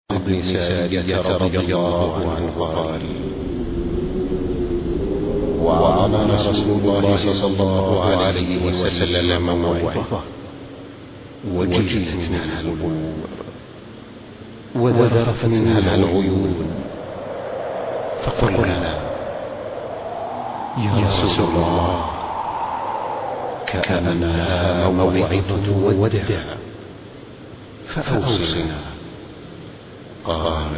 بن سارية رضي الله عنه قال: وعظنا رسول الله صلى الله عليه وسلم موعظة وجلت منها القلوب وذرفت منها العيون، فقلنا: يا رسول الله، كأنها موعظة ودع، فأوصنا. قال: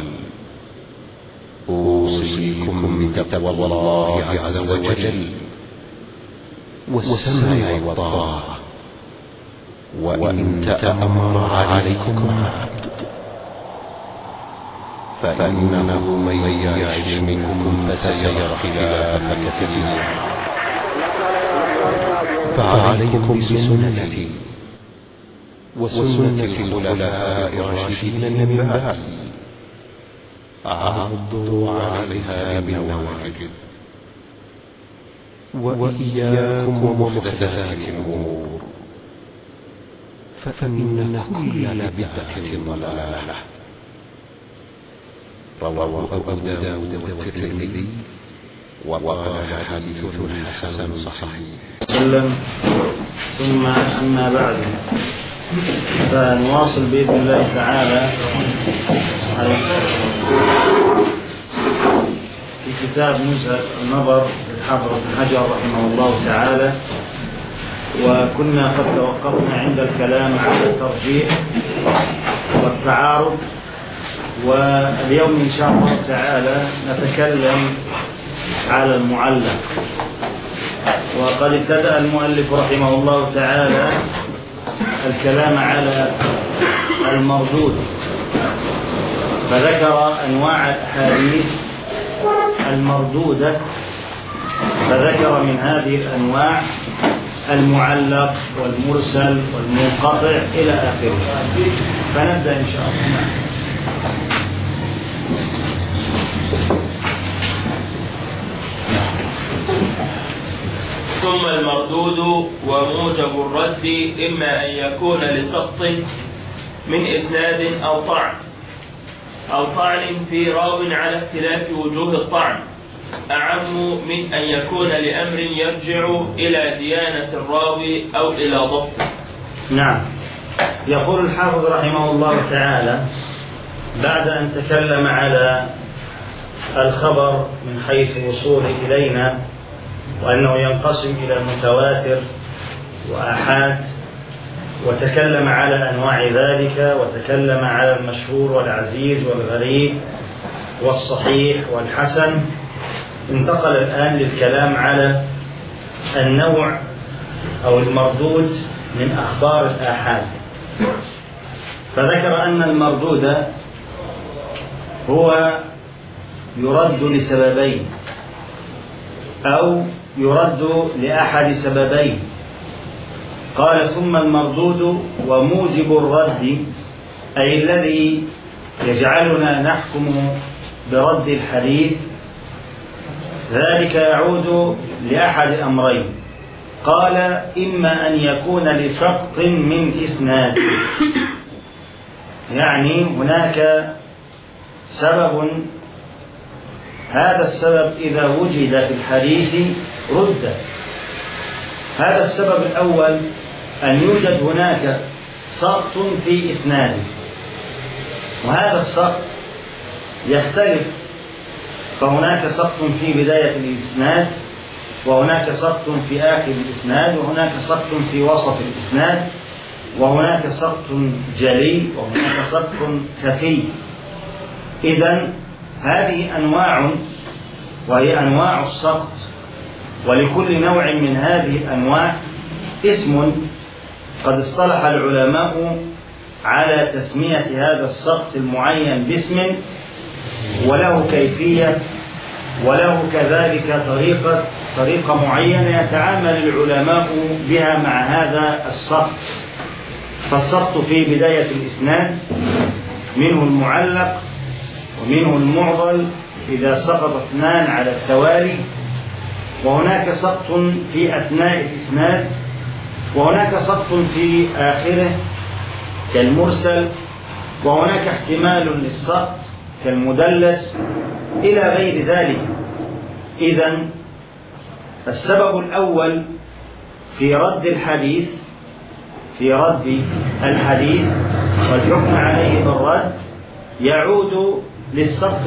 أوصيكم بتقوى الله عز وجل والسمع والطاعة، وإن تأمر عليكم عبد، فإنه من يعش منكم فسيرى اختلافا كثيرا، فعليكم بسنتي وسنة الخلفاء الراشدين من بعدي، عضوا عليها بالنواجذ، وإياكم ومحدثات الأمور، فإن كل بدعة ضلالة. رواه أبو داود والترمذي وقال حديث حسن صحيح. ثم أما بعد، فنواصل بإذن الله تعالى في كتاب نزهة النظر للحافظ ابن حجر رحمه الله تعالى، وكنا قد توقفنا عند الكلام على الترجيح والتعارض، واليوم إن شاء الله تعالى نتكلم على المعلق. وقد ابتدأ المؤلف رحمه الله تعالى الكلام على المردود، فذكر أنواع الأحاديث المردودة، فذكر من هذه الأنواع المعلق والمرسل والمنقطع إلى آخره. فنبدأ إن شاء الله. ثم المردود وموجب الرد إما أن يكون لسقط من إسناد أو طعن في راو على اختلاف وجوه الطعن، أعم من أن يكون لأمر يرجع إلى ديانة الراوي أو إلى ضبطه. نعم. يقول الحافظ رحمه الله تعالى بعد أن تكلم على الخبر من حيث وصوله إلينا، وأنه ينقسم إلى متواتر وآحاد، وتكلم على أنواع ذلك، وتكلم على المشهور والعزيز والغريب والصحيح والحسن، انتقل الآن للكلام على النوع أو المردود من أخبار الآحاد. فذكر أن المردود هو يرد لسببين أو يرد لأحد سببين. قال: ثم المردود وموجب الرد، أي الذي يجعلنا نحكم برد الحديث، ذلك يعود لأحد أمرين. قال: إما أن يكون لسقط من إسناد، يعني هناك سبب، هذا السبب إذا وجد في الحديث رد. هذا السبب الأول أن يوجد هناك سقط في إسناد، وهذا السقط يختلف، فهناك سقط في بداية الإسناد، وهناك سقط في آخر الإسناد، وهناك سقط في وسط الإسناد، وهناك سقط جلي، وهناك سقط خفي. إذن هذه أنواع، وهي أنواع السقط، ولكل نوع من هذه الأنواع اسم قد اصطلح العلماء على تسمية هذا السقط المعين باسم، وله كيفية، وله كذلك طريقة معينة يتعامل العلماء بها مع هذا السقط. فالسقط في بداية الإسناد منه المعلق، ومنه المعضل إذا سقط اثنان على التوالي، وهناك سقط في أثناء الإسناد، وهناك سقط في آخره كالمرسل، وهناك احتمال للسقط كالمدلس إلى غير ذلك. إذن السبب الأول في رد الحديث والحكم عليه بالرد يعود للسقط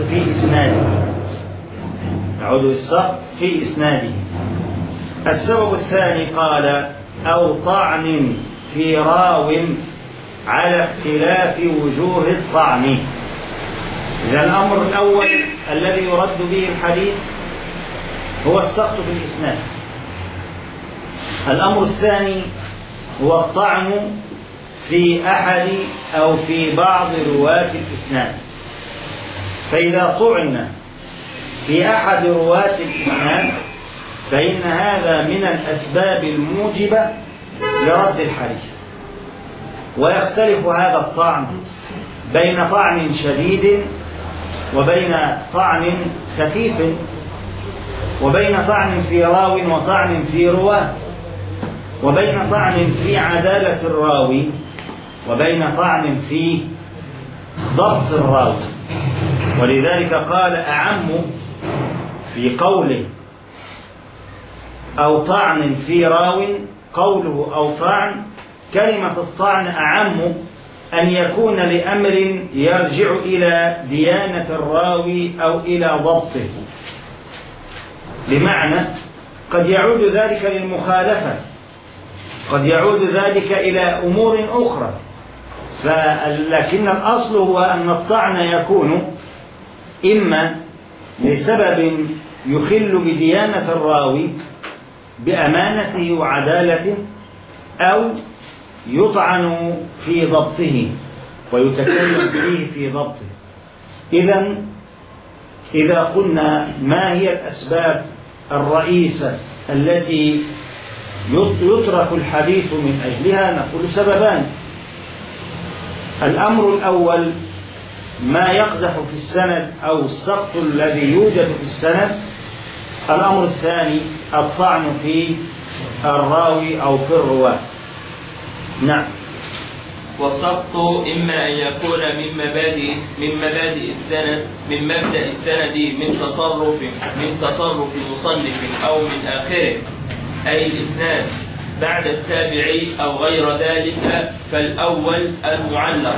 في إسناده. السبب الثاني قال أو طعن في راو على اختلاف وجوه الطعن. إذا الأمر الأول الذي يرد به الحديث هو السقط في الإسناد. الأمر الثاني هو الطعن في أحد أو في بعض رواة الإسناد. فإذا طعن في أحد رواة الإسناد فإن هذا من الأسباب الموجبة لرد الحديث. ويختلف هذا الطعن بين طعن شديد وبين طعن خفيف، وبين طعن في راو وطعن في رواه، وبين طعن في عدالة الراوي وبين طعن في ضبط الراوي. ولذلك قال أعم في قوله أو طعن في راو، قوله أو طعن، كلمة الطعن أعم أن يكون لأمر يرجع إلى ديانة الراوي أو إلى ضبطه، بمعنى قد يعود ذلك للمخالفة، قد يعود ذلك إلى أمور أخرى، لكن الأصل هو أن الطعن يكون إما لسبب يخل بديانة الراوي بأمانته وعدالته، أو يطعن في ضبطه ويتكلم فيه في ضبطه. إذا قلنا ما هي الأسباب الرئيسة التي يترك الحديث من أجلها، نقول سببان. الأمر الأول ما يقدح في السند أو السقط الذي يوجد في السند. الأمر الثاني الطعن في الراوي أو في الرواة. نعم. والسقط إما أن يكون من مبدأ السند من تصرف مصنف أو من آخره، أي الإسناد بعد التابعي أو غير ذلك، فالأول المعلق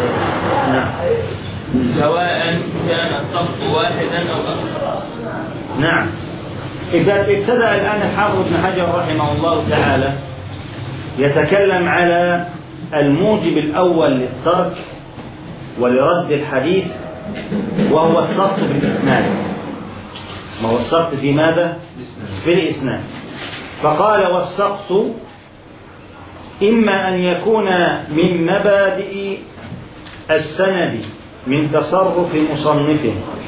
سواء كان السقط واحدا أو أكثر. نعم. إذا ابتدأ الآن الحافظ ابن حجر رحمه الله تعالى يتكلم على الموجب الأول للترك ولرد الحديث، وهو السقط في الإسناد. ما هو السقط في ماذا؟ في الإسناد. فقال والسقط إما أن يكون من مبادئ السند من تصرف مصنف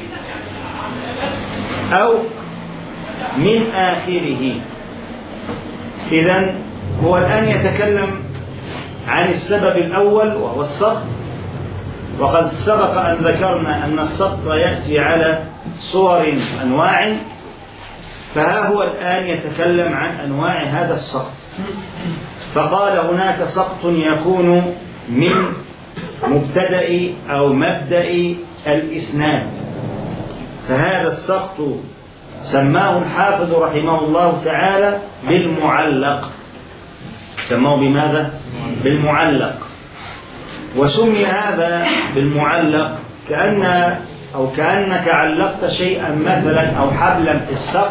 أو من آخره. إذن هو الآن يتكلم عن السبب الأول وهو السقط، وقد سبق أن ذكرنا أن السقط يأتي على صور أنواع، فها هو الآن يتكلم عن أنواع هذا السقط. فقال هناك سقط يكون من مبتدأ أو مبدأ الإسناد، فهذا السقط سماه الحافظ رحمه الله تعالى بالمعلق. سماه بماذا؟ بالمعلق. وسمي هذا بالمعلق كأنك علقت شيئا مثلا أو حبلا في السقف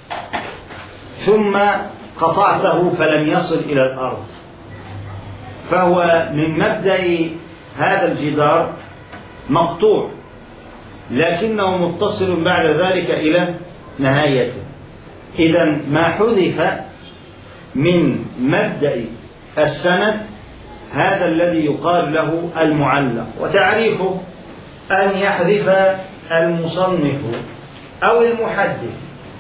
ثم قطعته فلم يصل إلى الأرض، فهو من مبدأ هذا الجدار مقطوع لكنه متصل بعد ذلك إلى نهايته. إذن ما حذف من مبدأ السند هذا الذي يقال له المعلق. وتعريفه أن يحذف المصنف أو المحدث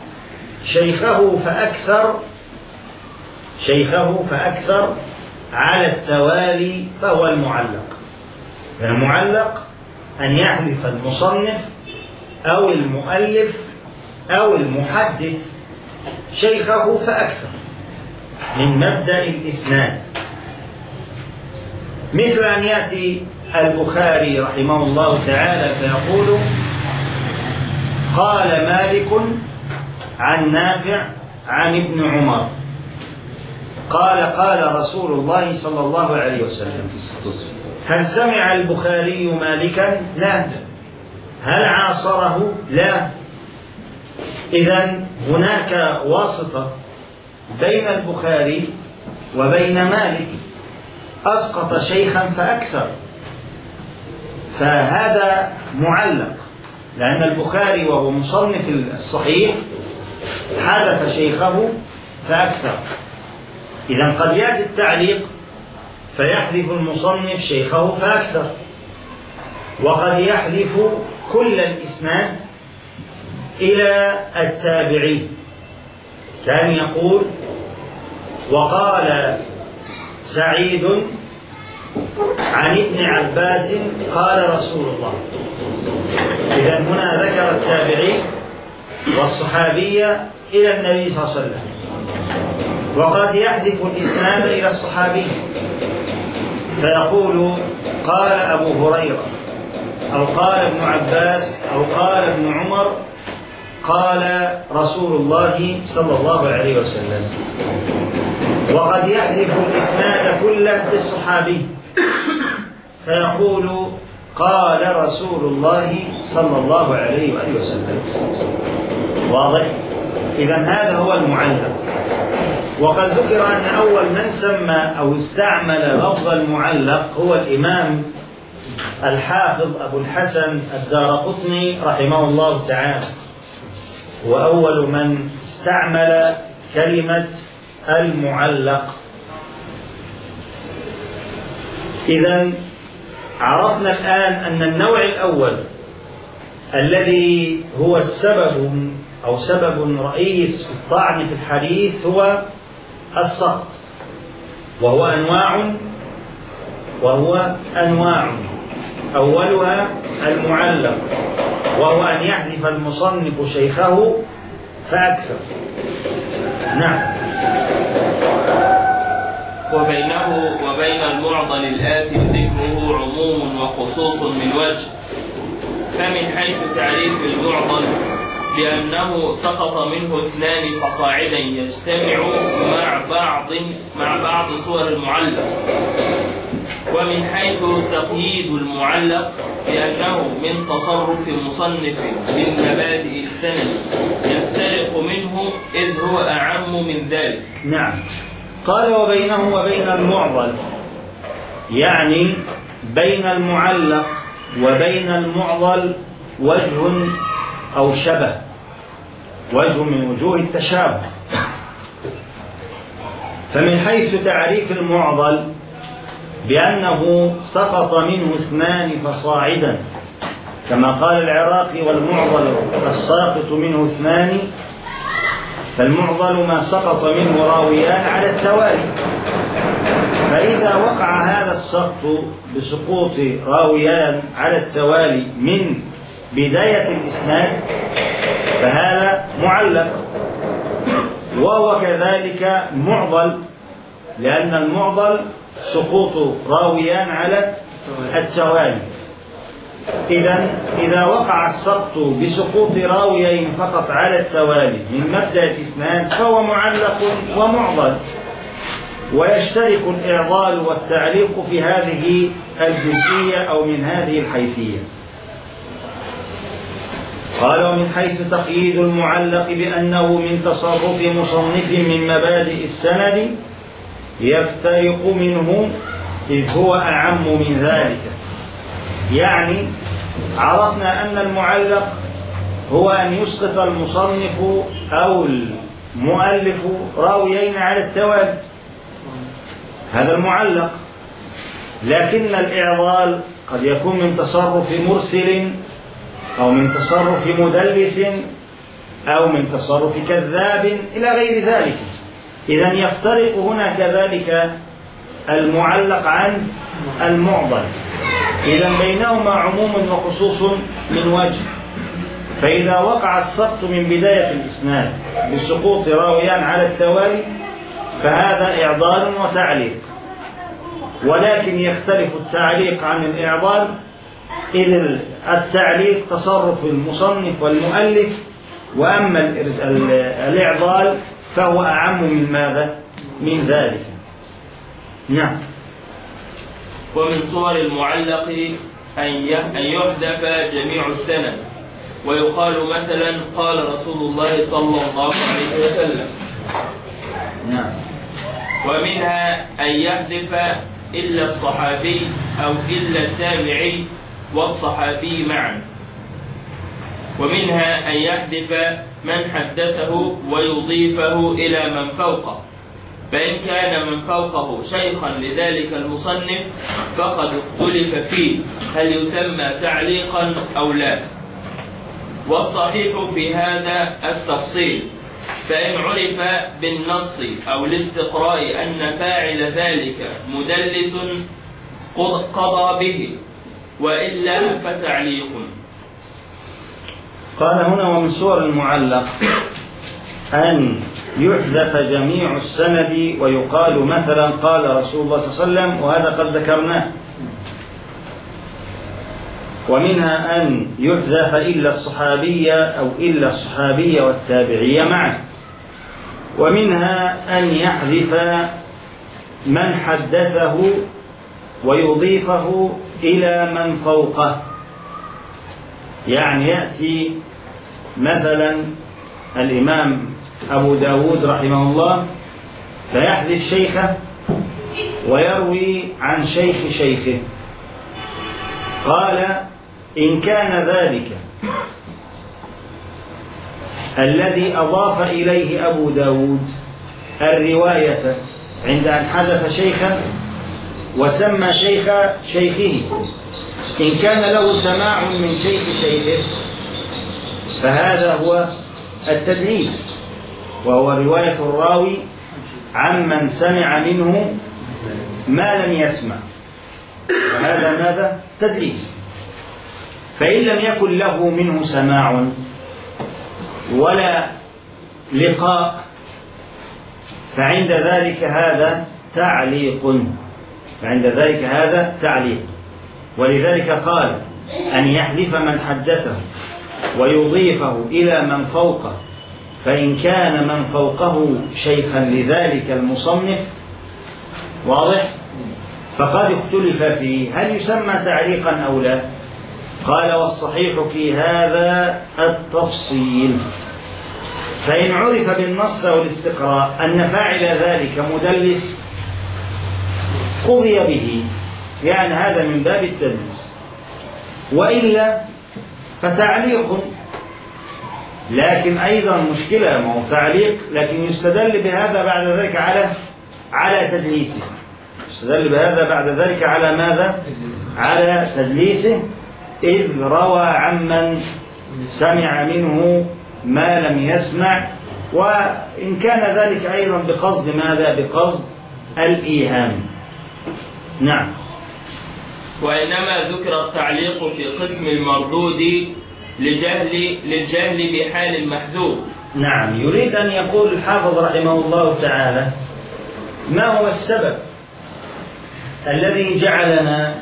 شيخه فأكثر على التوالي، فهو المعلق. المعلق أن يحذف المصنف أو المؤلف أو المحدث شيخه فأكثر من مبدأ الإسناد، مثل أن يأتي البخاري رحمه الله تعالى فيقول: قال مالك عن نافع عن ابن عمر قال رسول الله صلى الله عليه وسلم. هل سمع البخاري مالكا؟ لا. هل عاصره؟ لا. إذن هناك واسطة بين البخاري وبين مالك، أسقط شيخا فأكثر، فهذا معلق، لأن البخاري وهو مصنف الصحيح حذف شيخه فأكثر. إذن قد يأتي التعليق فيحذف المصنف شيخه فأكثر، وقد يحذف كل الإسناد إلى التابعين، كان يقول: وقال سعيد عن ابن عباس قال رسول الله. إذن هنا ذكر التابعي والصحابية إلى النبي صلى الله عليه وسلم، وقد يحذف الإسناد إلى الصحابي فيقول: قال أبو هريرة، أو قال ابن عباس، أو قال ابن عمر، قال رسول الله صلى الله عليه وسلم. وقد يحذف الإسناد كله بالصحابي فيقول: قال رسول الله صلى الله عليه وآله وسلم. واضح؟ إذن هذا هو المعلق. وقد ذكر أن أول من سمى أو استعمل لفظ المعلق هو الإمام الحافظ أبو الحسن الدارقطني رحمه الله تعالى، وأول من استعمل كلمة المعلق. إذن عرفنا الآن أن النوع الأول الذي هو السبب أو سبب رئيس في الطعن في الحديث هو السقط، وهو أنواع أولها المعلق، وهو أن يحذف المصنف شيخه فأكثر. نعم. وبينه وبين المعضل الآتي ذكره عموم وخصوص من وجه. فمن حيث تعريف المعضل بأنه سقط منه اثنان فصاعدا يجتمع مع بعض صور المعلق. ومن حيث تقييد المعلق بأنه من تصرف مصنف من مبادئ السند يفترق منه إذ هو أعم من ذلك. نعم. قال: وبينه وبين المعضل، يعني بين المعلق وبين المعضل وجه أو شبه، وجه من وجوه التشابه. فمن حيث تعريف المعضل بأنه سقط منه اثنان فصاعدا، كما قال العراقي: والمعضل الساقط منه اثنان، فالمعضل ما سقط منه راويان على التوالي. فإذا وقع هذا السقط بسقوط راويان على التوالي من بداية الإسناد فهذا معلق، وهو كذلك معضل، لأن المعضل سقوط راويان على التوالي. إذا وقع السقط بسقوط راويين فقط على التوالي من مبدأ الإسناد فهو معلق ومعضل، ويشترك الإعضال والتعليق في هذه الجزئية أو من هذه الحيثية. قال: ومن حيث تقييد المعلق بأنه من تصرف مصنف من مبادئ السند يفترق منه إذ هو أعم من ذلك. يعني عرفنا أن المعلق هو أن يسقط المصنف أو المؤلف راويين على التوالي، هذا المعلق. لكن الإعضال قد يكون من تصرف مرسل، أو من تصرف مدلس، أو من تصرف كذاب إلى غير ذلك. إذن يفترق هنا كذلك المعلق عن المعضل. إذن بينهما عموم وخصوص من وجه. فإذا وقع السقط من بداية الإسناد بسقوط راويان على التوالي فهذا إعضال وتعليق. ولكن يختلف التعليق عن الإعضال، إذ التعليق تصرف المصنف والمؤلف، وأما الإعضال فهو أعم من ماذا؟ من ذلك. نعم. ومن صور المعلق أن يحذف جميع السند، ويقال مثلا قال رسول الله صلى الله عليه وسلم. نعم. ومنها أن يحذف إلا الصحابي أو إلا التابعي والصحابي معا. ومنها أن يحذف من حدثه ويضيفه إلى من فوقه، فإن كان من فوقه شيخا لذلك المصنف فقد اختلف فيه هل يسمى تعليقا أو لا. والصحيح في هذا التفصيل، فإن عرف بالنص أو الاستقراء أن فاعل ذلك مدلس قضى به، وإلا فتعليق. قال هنا ومن صور المعلق أن يحذف جميع السند ويقال مثلا قال رسول الله صلى الله عليه وسلم، وهذا قد ذكرناه. ومنها أن يحذف إلا الصحابية أو إلا الصحابية والتابعية معا. ومنها أن يحذف من حدثه ويضيفه إلى من فوقه، يعني يأتي مثلا الإمام أبو داود رحمه الله فيحذف شيخه ويروي عن شيخ شيخه. قال إن كان ذلك الذي أضاف إليه أبو داود الرواية عند أن حذف شيخا وسمى شيخ شيخه، إن كان له سماع من شيخ شيخه فهذا هو التدليس، وهو رواية الراوي عمن سمع منه ما لم يسمع، وهذا ماذا؟ تدليس. فإن لم يكن له منه سماع ولا لقاء فعند ذلك هذا تعليق. ولذلك قال أن يحذف من حدثه ويضيفه إلى من فوقه، فإن كان من فوقه شيخا لذلك المصنف، واضح؟ فقد اختلف فيه هل يسمى تعليقا أو لا. قال والصحيح في هذا التفصيل، فإن عرف بالنص والاستقراء أن فاعل ذلك مدلس قضي به، يعني هذا من باب التدليس، وإلا فتعليق. لكن أيضا مشكلة، ما هو تعليق لكن يستدل بهذا بعد ذلك على تدليسه، يستدل بهذا بعد ذلك على ماذا؟ على تدليسه، إذ روى عمن سمع منه ما لم يسمع، وإن كان ذلك أيضا بقصد ماذا؟ بقصد الإيهام. نعم. وإنما ذكر التعليق في قسم المردود للجهل بحال المحذوف. نعم. يريد أن يقول الحافظ رحمه الله تعالى ما هو السبب الذي جعلنا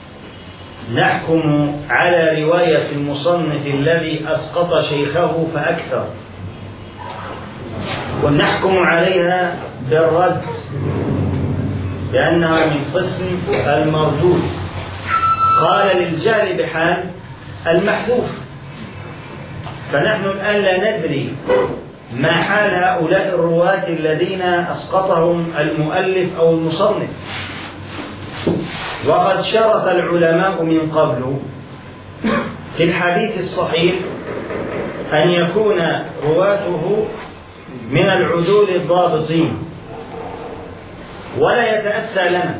نحكم على رواية المصنف الذي أسقط شيخه فأكثر، ونحكم عليها بالرد لأنها من قسم المردود. قال للجهل بحال المحذوف، فنحن الآن لا ندري ما حال هؤلاء الرواة الذين أسقطهم المؤلف أو المصنف. وقد شرط العلماء من قبل في الحديث الصحيح أن يكون رواته من العدول الضابطين، ولا يتأتى لنا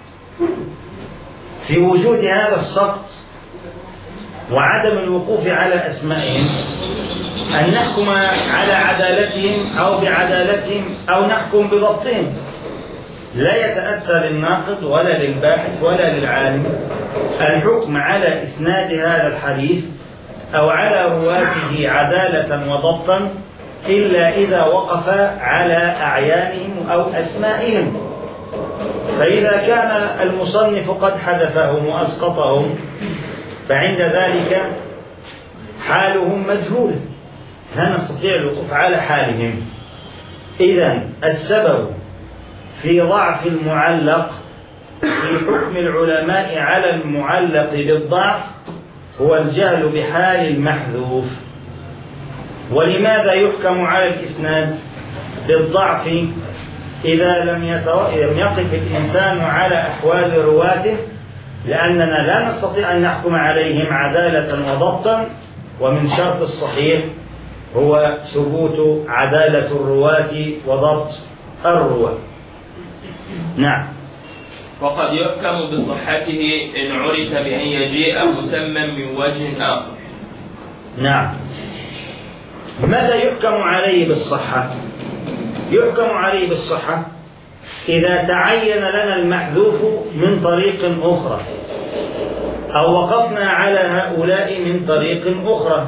في وجود هذا السقط وعدم الوقوف على أسمائهم أن نحكم على عدالتهم أو بعدالتهم أو نحكم بضبطهم. لا يتأتى للناقد ولا للباحث ولا للعالم الحكم على إسناد هذا الحديث أو على رواته عدالة وضبطا إلا إذا وقف على أعيانهم أو أسمائهم. فإذا كان المصنف قد حذفهم وأسقطهم فعند ذلك حالهم مجهولة، لا نستطيع الوقوف على حالهم. إذن السبب في ضعف المعلق في حكم العلماء على المعلق بالضعف هو الجهل بحال المحذوف. ولماذا يحكم على الإسناد بالضعف إذا لم يقف الإنسان على أحوال رواته؟ لأننا لا نستطيع أن نحكم عليهم عدالة وضبطا، ومن شرط الصحيح هو ثبوت عدالة الرواة وضبط الرواة. نعم. وقد يحكم بصحته إن عرف بأن يجيء مسمى من وجه آخر. نعم. ماذا يحكم عليه بالصحة؟ يحكم عليه بالصحة إذا تعين لنا المحذوف من طريق أخرى، أو وقفنا على هؤلاء من طريق أخرى.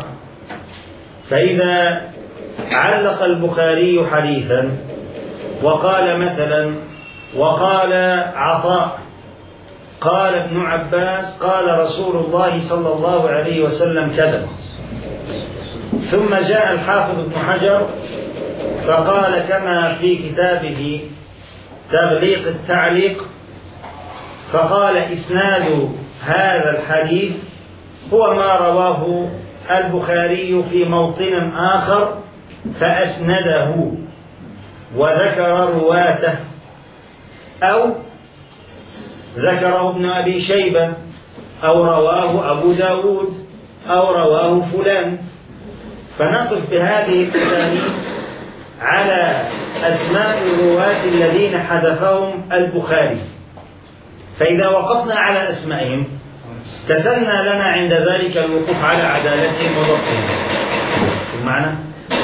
فإذا علق البخاري حديثا وقال مثلا: وقال عطاء قال ابن عباس قال رسول الله صلى الله عليه وسلم كذا، ثم جاء الحافظ ابن حجر فقال كما في كتابه تغليق التعليق، فقال: إسناد هذا الحديث هو ما رواه البخاري في موطن آخر فأسنده وذكر رواته، أو ذكره ابن أبي شيبة، أو رواه أبو داود، أو رواه فلان. فنقف بهذه الأسانيد على أسماء الرواة الذين حذفهم البخاري، فإذا وقفنا على أسمائهم تسنى لنا عند ذلك الوقوف على عدالتهم وضبطهم. المعنى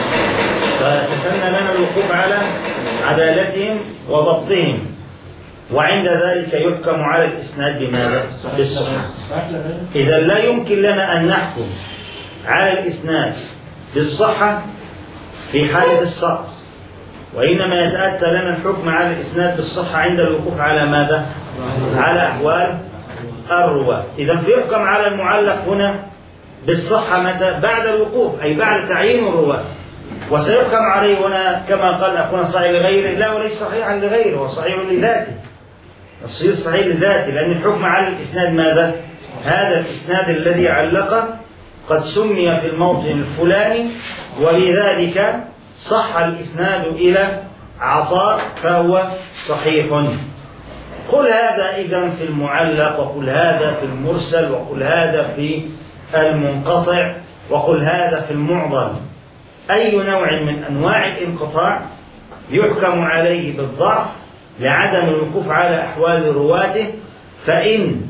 فتسنى لنا الوقوف على عدالتهم وضبطهم، وعند ذلك يحكم على الإسناد بماذا؟ بالصحة. إذا لا يمكن لنا أن نحكم على الإسناد بالصحة في حالة السقط، وإنما يتأتى لنا الحكم على الإسناد بالصحة عند الوقوف على ماذا؟ على أحوال الرواة. إذا فيحكم على المعلق هنا بالصحة متى؟ بعد الوقوف، أي بعد تعيين الرواة. وسيحكم عليه هنا كما قال أخونا صحيح لغيره، لا وليس صحيحا لغيره، هو صحيح لذاته، الصحيح صحيح لذاته، لأن الحكم على الإسناد ماذا؟ هذا الإسناد الذي علق قد سمي في الموطن الفلاني، ولذلك صح الإسناد إلى عطاء فهو صحيح. قل هذا إذن في المعلق، وقل هذا في المرسل، وقل هذا في المنقطع، وقل هذا في المعضل. أي نوع من أنواع الانقطاع يحكم عليه بالضعف لعدم الوقوف على أحوال رواته، فإن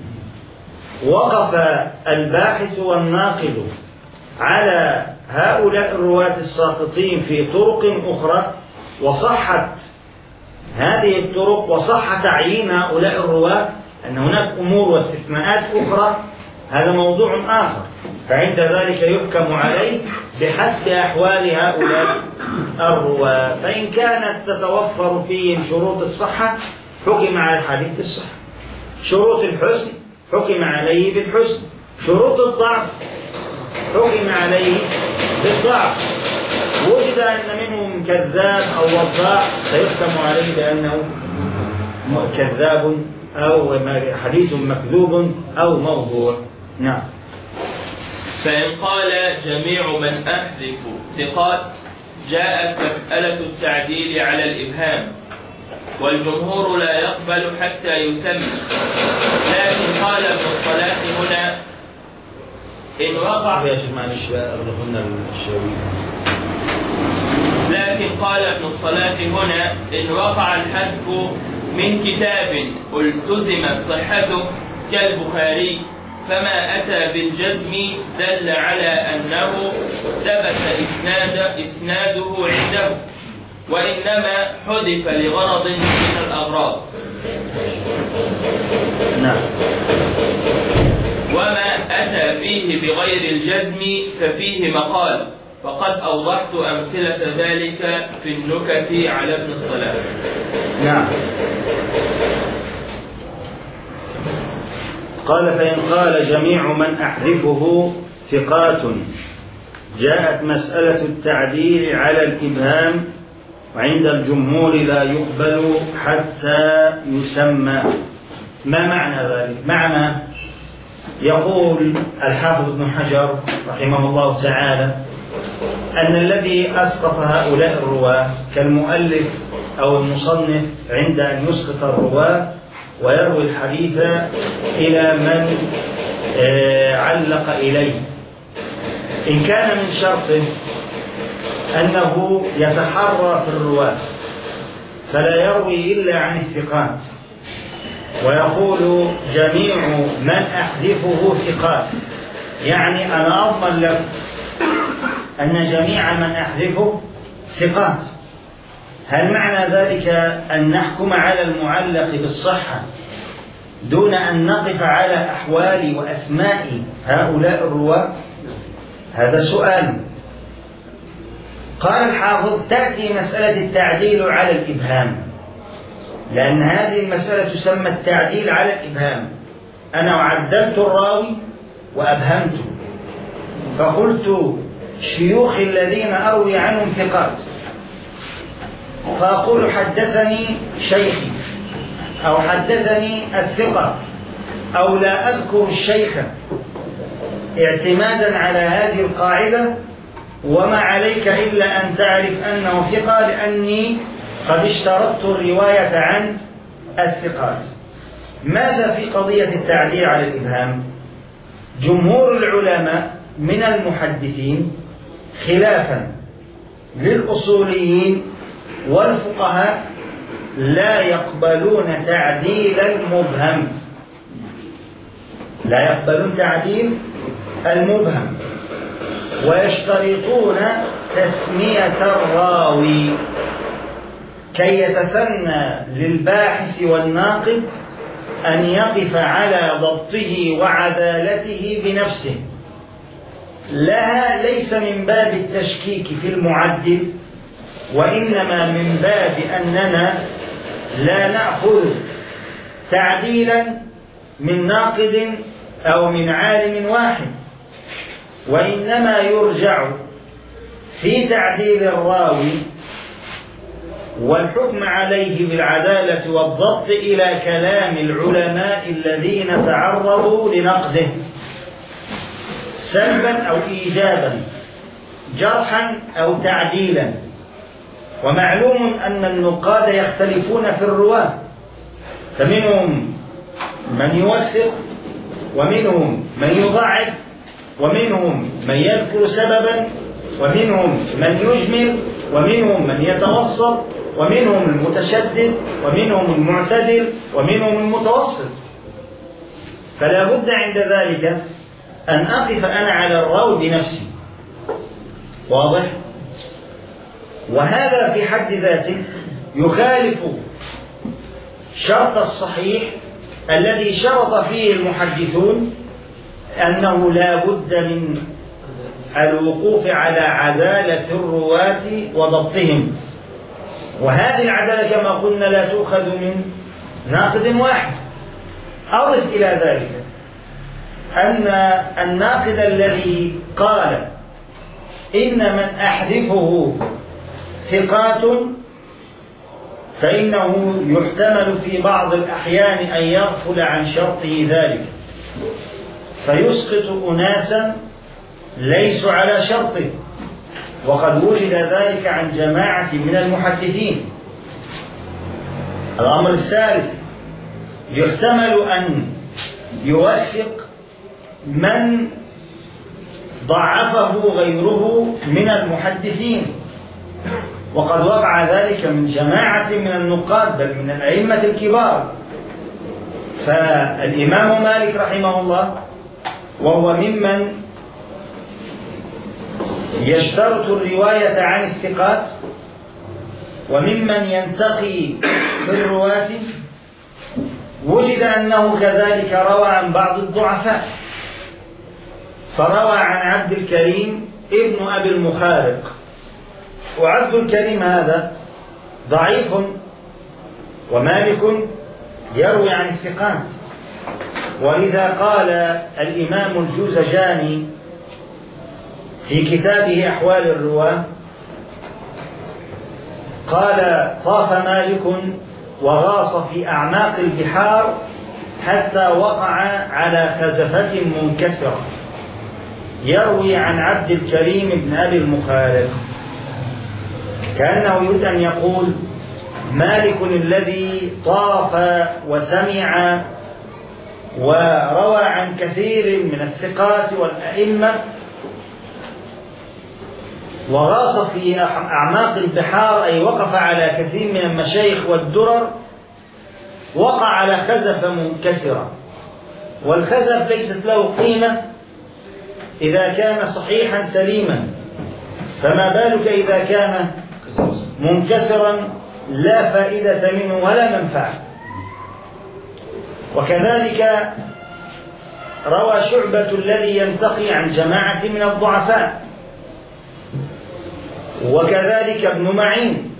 وقف الباحث والناقد على هؤلاء الرواة الساقطين في طرق أخرى وصحت هذه الطرق وصح تعيين هؤلاء الرواة، أن هناك أمور واستثناءات أخرى، هذا موضوع آخر، فعند ذلك يحكم عليه بحسب أحوال هؤلاء الرواة. فإن كانت تتوفر فيهم شروط الصحة حكم على الحديث بالصحة، شروط الحسن حكم عليه بالحسن، شروط الضعف حكم عليه بالضعف. وجد أن منهم كذاب أو وضاع فيحكم عليه بأنه كذاب أو حديث مكذوب أو موضوع. نعم. فإن قال جميع من أحذف ثقات جاءت مسألة التعديل على الإبهام، والجمهور لا يقبل حتى يسمى. لكن قال ابن الصلاح هنا إن وقع لكن قال ابن الصلاح هنا إن وقع الحذف من كتاب التزمت صحته كالبخاري فما أتى بالجزم دل على أنه ثبت إسناده عنده، وإنما حذف لغرض من الأغراض. نعم. وما أتى فيه بغير الجزم ففيه مقال، فقد أوضحت أمثلة ذلك في النكت على ابن الصلاح. نعم. قال: فإن قال جميع من أحذفه ثقات جاءت مسألة التعديل على الإبهام، وعند الجمهور لا يقبل حتى يسمى. ما معنى ذلك؟ معنى يقول الحافظ ابن حجر رحمه الله تعالى أن الذي أسقط هؤلاء الرواة كالمؤلف أو المصنف عند أن يسقط الرواة ويروي الحديث إلى من علق إليه، إن كان من شرطه أنه يتحرى في الرواة فلا يروي إلا عن الثقات، ويقول جميع من أحذفه ثقات، يعني أنا أضمن لك أن جميع من أحذفه ثقات. هل معنى ذلك أن نحكم على المعلق بالصحة دون أن نقف على أحوال وأسماء هؤلاء الرواة؟ هذا سؤال. قال الحافظ: تأتي مسألة التعديل على الإبهام، لأن هذه المسألة تسمى التعديل على الإبهام. أنا عدلت الراوي وأبهمته، فقلت شيوخ الذين أروي عنهم ثقات، فأقول حدثني شيخي أو حدثني الثقة، أو لا أذكر الشيخ اعتمادا على هذه القاعدة، وما عليك إلا أن تعرف أنه ثقة لأني قد اشترطت الرواية عن الثقات. ماذا في قضية التعديل على الإبهام؟ جمهور العلماء من المحدثين خلافا للأصوليين والفقهاء لا يقبلون تعديل المبهم، لا يقبلون تعديل المبهم، ويشترطون تسمية الراوي كي يتسنى للباحث والناقد أن يقف على ضبطه وعدالته بنفسه، لها ليس من باب التشكيك في المعدل، وإنما من باب أننا لا نأخذ تعديلا من ناقد أو من عالم واحد، وإنما يرجع في تعديل الراوي والحكم عليه بالعدالة والضبط إلى كلام العلماء الذين تعرضوا لنقده سلبا أو إيجابا، جرحا أو تعديلا. ومعلوم أن النقاد يختلفون في الرواة، فمنهم من يوثق ومنهم من يضعف ومنهم من يذكر سببا ومنهم من يجمل ومنهم من يتوسط ومنهم المتشدد ومنهم المعتدل ومنهم المتوسط. فلا بد عند ذلك أن أقف أنا على الراوي بنفسي. واضح؟ وهذا في حد ذاته يخالف شرط الصحيح الذي شرط فيه المحدثون أنه لا بد من الوقوف على عدالة الرواة وضبطهم، وهذه العدالة كما قلنا لا تؤخذ من ناقد واحد. أضف إلى ذلك أن الناقد الذي قال إن من أحذفه ثقات فإنه يحتمل في بعض الأحيان أن يغفل عن شرطه ذلك فيسقط أناسا ليسوا على شرطه، وقد وجد ذلك عن جماعة من المحدثين. الأمر الثالث، يحتمل أن يوثق من ضعفه غيره من المحدثين، وقد وقع ذلك من جماعة من النقاد بل من الأئمة الكبار. فالإمام مالك رحمه الله وهو ممن يشترط الرواية عن الثقات وممن ينتقي في الرواة، وجد أنه كذلك روى عن بعض الضعفاء، فروى عن عبد الكريم ابن أبي المخارق، وعبد الكريم هذا ضعيف، ومالك يروي عن الثقات، ولذا قال الإمام الجوزجاني في كتابه أحوال الرواة قال: طاف مالك وغاص في أعماق البحار حتى وقع على خزفة منكسرة، يروي عن عبد الكريم بن أبي المخارق، كأنه يريد أن يقول: مالك الذي طاف وسمع وروى عن كثير من الثقات والأئمة وغاص في أعماق البحار، أي وقف على كثير من المشايخ والدرر، وقع على خزفة منكسرة، والخزف ليست له قيمة إذا كان صحيحا سليما، فما بالك إذا كان منكسرا لا فائدة منه ولا منفعة. وكذلك روى شعبة الذي ينتقي عن جماعة من الضعفاء، وكذلك ابن معين،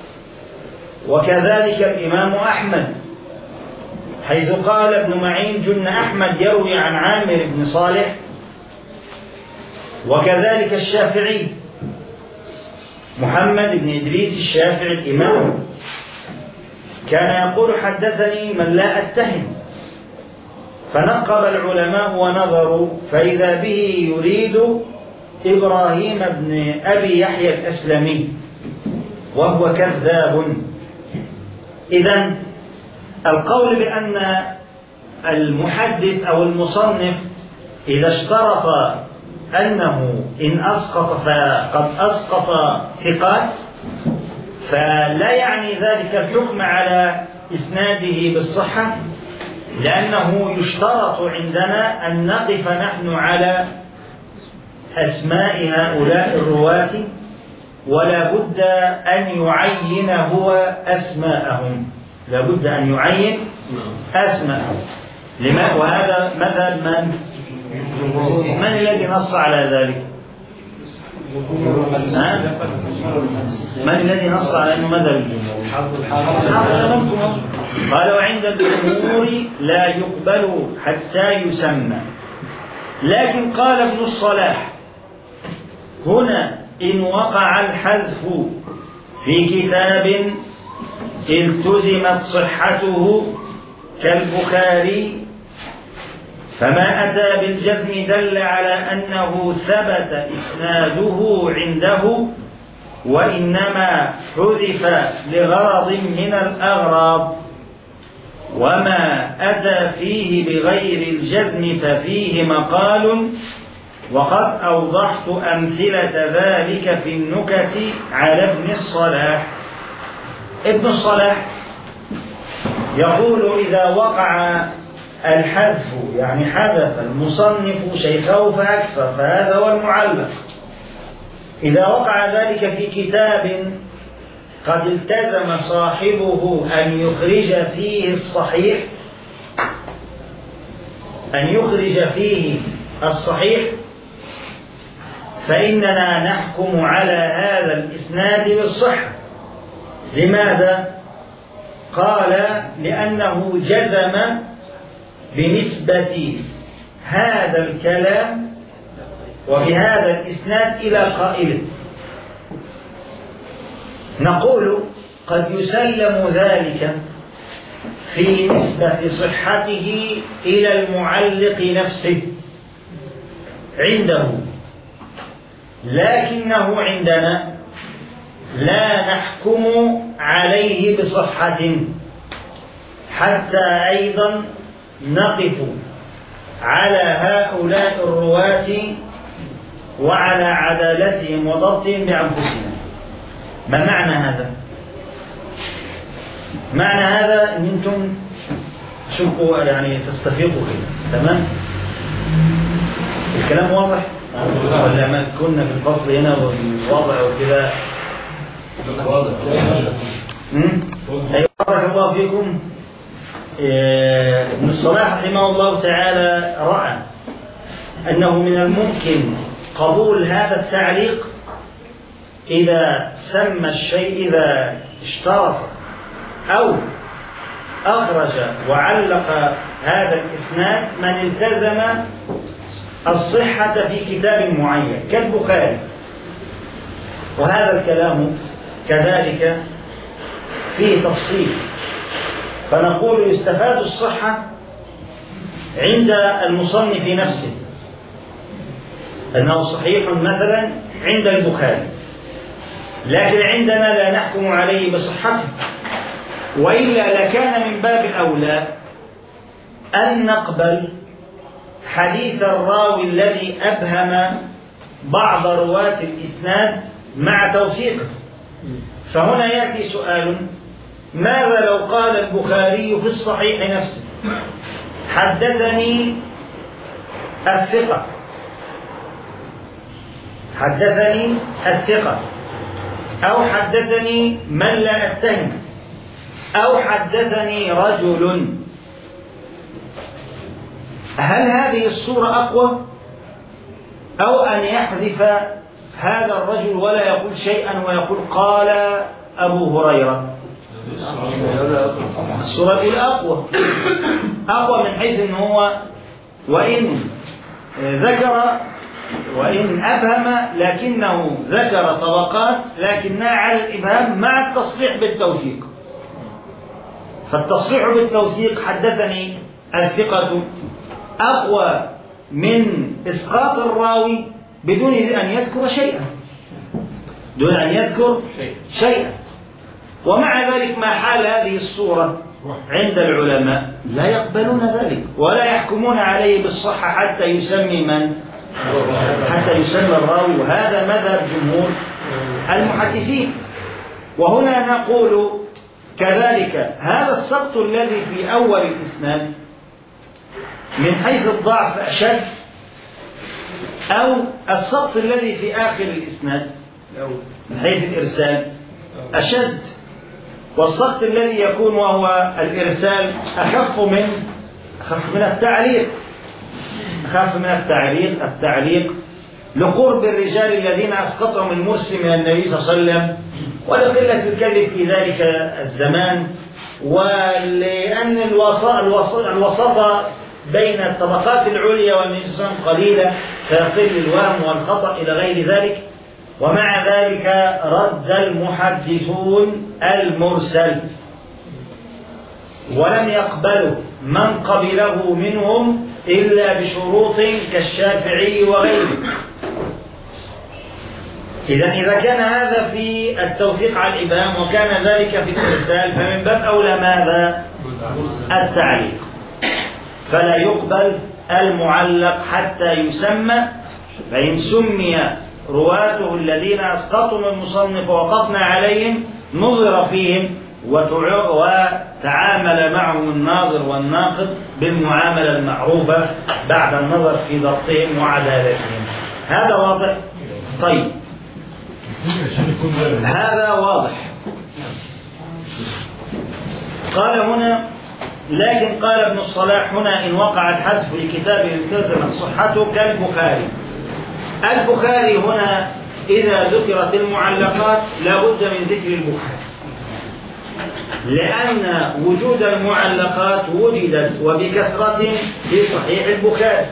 وكذلك الإمام أحمد، حيث قال ابن معين: جن أحمد يروي عن عامر بن صالح. وكذلك الشافعي محمد بن إدريس الشافعي الإمام كان يقول: حدثني من لا أتهم. فنقب العلماء ونظروا فإذا به يريد إبراهيم بن أبي يحيى الأسلمي، وهو كذاب. إذن القول بأن المحدث أو المصنف إذا اشترط أنه إن أسقط فقد أسقط ثقات، فلا يعني ذلك الحكم على إسناده بالصحة، لأنه يشترط عندنا أن نقف نحن على أسماء هؤلاء الرواة، ولا بد أن يعين هو أسماءهم، لا بد أن يعين أسماءهم. وهذا مذهب من الذي نص على ذلك؟ من الذي نص على أنه مذهب الجمهور؟ قال: وعند الجمهور لا يقبل حتى يسمى. لكن قال ابن الصلاح: هنا إن وقع الحذف في كتاب التزمت صحته كالبخاري، فما أتى بالجزم دل على أنه ثبت إسناده عنده، وإنما حذف لغرض من الأغراض، وما أتى فيه بغير الجزم ففيه مقال، وقد أوضحت أمثلة ذلك في النكت على ابن الصلاح. ابن الصلاح يقول: إذا وقع الحذف، يعني حذف المصنف شيخه فأكثر، فهذا هو المعلق. إذا وقع ذلك في كتاب قد التزم صاحبه أن يخرج فيه الصحيح، فإننا نحكم على هذا الإسناد بالصحة. لماذا؟ قال: لأنه جزم بنسبة هذا الكلام وفي هذا الإسناد إلى قائله. نقول: قد يسلم ذلك في نسبة صحته إلى المعلق نفسه عنده، لكنه عندنا لا نحكم عليه بصحة، حتى أيضا نقف على هؤلاء الرواة وعلى عدالتهم وضبطهم بأنفسنا. ما معنى هذا؟ معنى هذا أن أنتم شوفوا يعني تستفيقوا كده، تمام؟ الكلام واضح؟ ولا ما كنا في الفصل هنا والوضع وكده واضح؟ أيوة، بارك الله فيكم. ابن الصلاح رحمه الله تعالى رأى أنه من الممكن قبول هذا التعليق إذا سمى الشيء، إذا اشترط أو أخرج وعلق هذا الإسناد من التزم الصحة في كتاب معين كالبخاري. وهذا الكلام كذلك فيه تفصيل، فنقول يستفاد الصحة عند المصنف نفسه أنه صحيح مثلا عند البخاري، لكن عندنا لا نحكم عليه بصحته، وإلا لكان من باب أولى أن نقبل حديث الراوي الذي أبهم بعض رواة الإسناد مع توثيقه. فهنا يأتي سؤال: ماذا لو قال البخاري في الصحيح نفسه حدثني الثقة، حدثني الثقة، أو حدثني من لا أتهم، أو حدثني رجل، هل هذه الصورة أقوى أو أن يحذف هذا الرجل ولا يقول شيئا ويقول قال أبو هريرة؟ الصورة الأقوى أقوى من حيث أنه هو وإن ذكر وإن أبهم لكنه ذكر طبقات لكنها على الإبهام مع التصريح بالتوثيق. فالتصريح بالتوثيق حدثني الثقة أقوى من إسقاط الراوي بدون أن يذكر شيئا، دون أن يذكر شيئا. ومع ذلك ما حال هذه الصورة عند العلماء لا يقبلون ذلك ولا يحكمون عليه بالصحة حتى يسمي من؟ حتى يسمى الراوي، وهذا مذهب جمهور المحدثين. وهنا نقول كذلك هذا السقط الذي في أول الإسناد من حيث الضعف أشد، أو السقط الذي في آخر الإسناد من حيث الإرسال أشد، والسقط الذي يكون وهو الإرسال أخف من التعليق، أخف من التعليق لقرب الرجال الذين أسقطهم المرسل من النبي صلى الله عليه وسلم، ولقلة الكذب في ذلك الزمان، ولأن الوساطة بين الطبقات العليا والنبي صلى الله عليه وسلم قليلة فيقل الوهم والخطأ إلى غير ذلك. ومع ذلك رد المحدثون المرسل ولم يقبلوا من قبله منهم إلا بشروط كالشافعي وغيره. إذا كان هذا في التوثيق على الإبهام وكان ذلك في الإرسال، فمن باب أولى ماذا؟ التعليق. فلا يقبل المعلق حتى يسمى، فإن سمي رواته الذين أسقطوا من المصنف ووقفنا عليهم نظر فيهم وتعامل معهم الناظر والناقد بالمعاملة المعروفة بعد النظر في ضبطهم وعدالتهم. هذا واضح؟ طيب، هذا واضح. قال هنا: لكن قال ابن الصلاح هنا إن وقع الحذف لكتاب التزمت صحته كالبخاري. البخاري هنا إذا ذكرت المعلقات لا بد من ذكر البخاري، لأن وجود المعلقات وجدت وبكثرة في صحيح البخاري.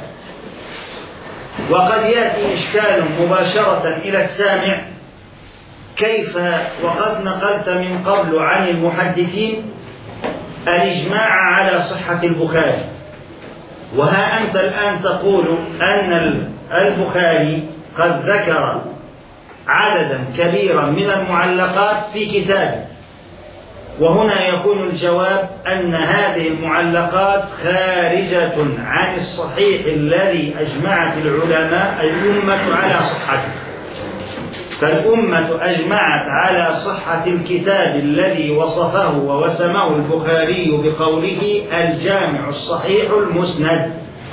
وقد يأتي إشكال مباشرة إلى السامع: كيف وقد نقلت من قبل عن المحدثين الإجماع على صحة البخاري، وها أنت الآن تقول أن البخاري قد ذكر عددا كبيرا من المعلقات في كتابه. وهنا يكون الجواب أن هذه المعلقات خارجة عن الصحيح الذي أجمعت الأمة على صحته. فالأمة أجمعت على صحة الكتاب الذي وصفه ووسمه البخاري بقوله الجامع الصحيح المسند،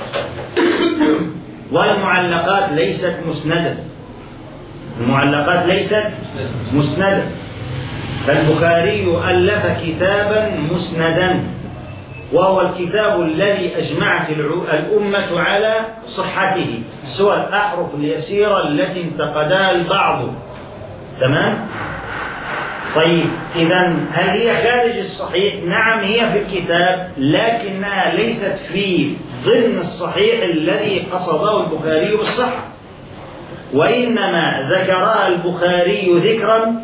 والمعلقات ليست مسندة، المعلقات ليست مسندة. فالبخاري ألف كتابا مسندا وهو الكتاب الذي أجمعت الأمة على صحته، سوى الأحرف اليسيرة التي انتقدها البعض. تمام؟ طيب إذا هل هي خارج الصحيح؟ نعم هي في الكتاب، لكنها ليست في ضمن الصحيح الذي قصده البخاري بالصحة، وإنما ذكرها البخاري ذكرا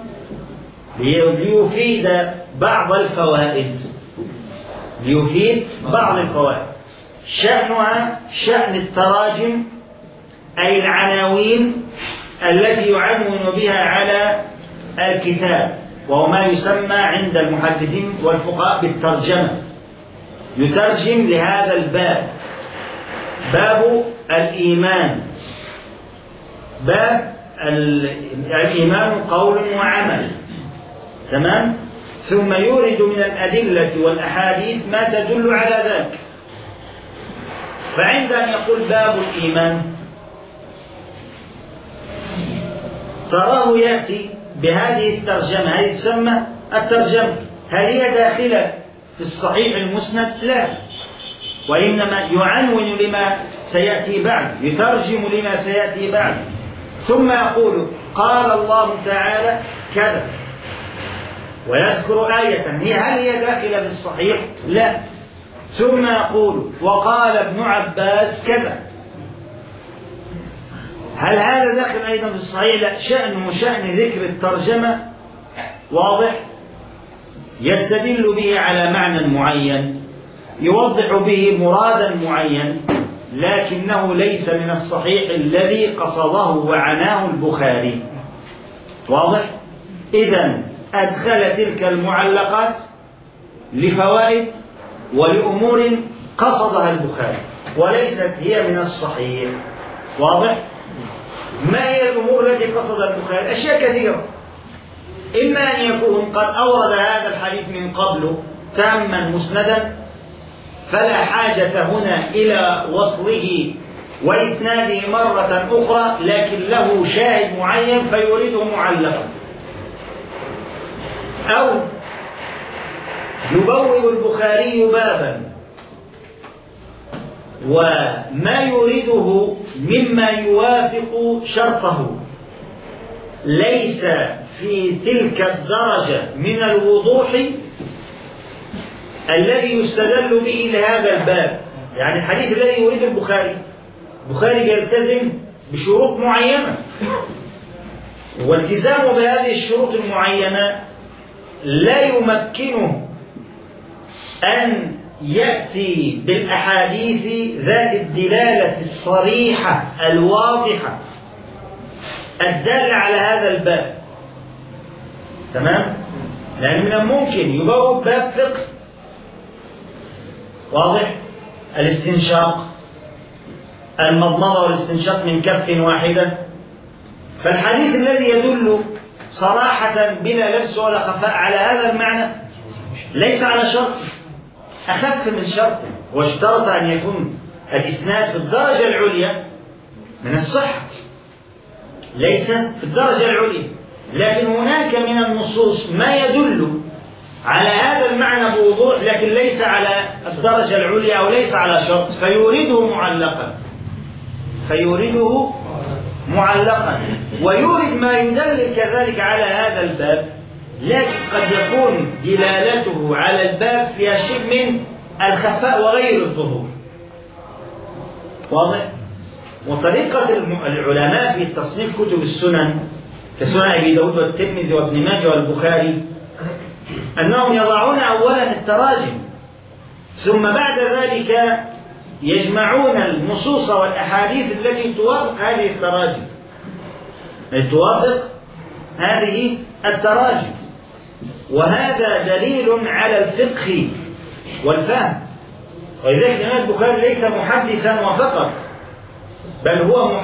ليفيد بعض الفوائد، شأنها شأن التراجم، أي العناوين التي يعنون بها على الكتاب، وهو ما يسمى عند المحدثين والفقهاء بالترجمة. يترجم لهذا الباب، باب الإيمان، باب الإيمان قول وعمل، تمام؟ ثم يورد من الأدلة والأحاديث ما تدل على ذلك. فعند أن يقول باب الإيمان تراه يأتي بهذه الترجمة، هذه تسمى الترجمة. هل هي داخلة في الصحيح المسند؟ لا، وإنما يعنون لما سيأتي بعد، يترجم لما سيأتي بعد، ثم يقول قال الله تعالى كذا، ويذكر آية هل هي داخلة في الصحيح؟ لا، ثم يقول وقال ابن عباس كذا، هل هذا داخل أيضا في الصحيح؟ لا، شأن ذكر الترجمة واضح، يستدل به على معنى معين، يوضح به مرادا معين، لكنه ليس من الصحيح الذي قصده وعناه البخاري. واضح؟ إذن أدخل تلك المعلقات لفوائد ولأمور قصدها البخاري وليست هي من الصحيح. واضح؟ ما هي الأمور التي قصدها البخاري؟ أشياء كثيرة، إما أن يكون قد أورد هذا الحديث من قبل تاما مسندا، فلا حاجة هنا إلى وصله وإسناده مرة أخرى، لكن له شاهد معين فيورده معلقا، أو يبوب البخاري بابا وما يريده مما يوافق شرطه ليس في تلك الدرجة من الوضوح الذي يستدل به لهذا الباب. يعني الحديث الذي يريد البخاري يلتزم بشروط معينة، والتزامه بهذه الشروط المعينة لا يمكنه أن يأتي بالأحاديث ذات الدلالة الصريحة الواضحة الدالة على هذا الباب. تمام؟ لأن من الممكن يبوب باب فقه واضح، الاستنشاق، المضمضة والاستنشاق من كف واحدة، فالحديث الذي يدل صراحة بلا لبس ولا خفاء على هذا المعنى ليس على شرط، أخف من شرط، واشترط أن يكون الإسناد في الدرجة العليا من الصحة، ليس في الدرجة العليا، لكن هناك من النصوص ما يدل على هذا المعنى بوضوح لكن ليس على الدرجة العليا أو ليس على شرط، فيورده معلقا ويورد ما يدلل كذلك على هذا الباب، لكن قد يكون دلالته على الباب فيها شيء من الخفاء وغير الظهور. واضح؟ وطريقة العلماء في تصنيف كتب السنن كسنن أبي داود والترمذي وابن ماجه والبخاري أنهم يضعون أولا التراجم، ثم بعد ذلك يجمعون النصوص والأحاديث التي توافق هذه التراجم، وهذا دليل على الفقه والفهم. ولذلك الإمام البخاري ليس محدثا وفقط، بل هو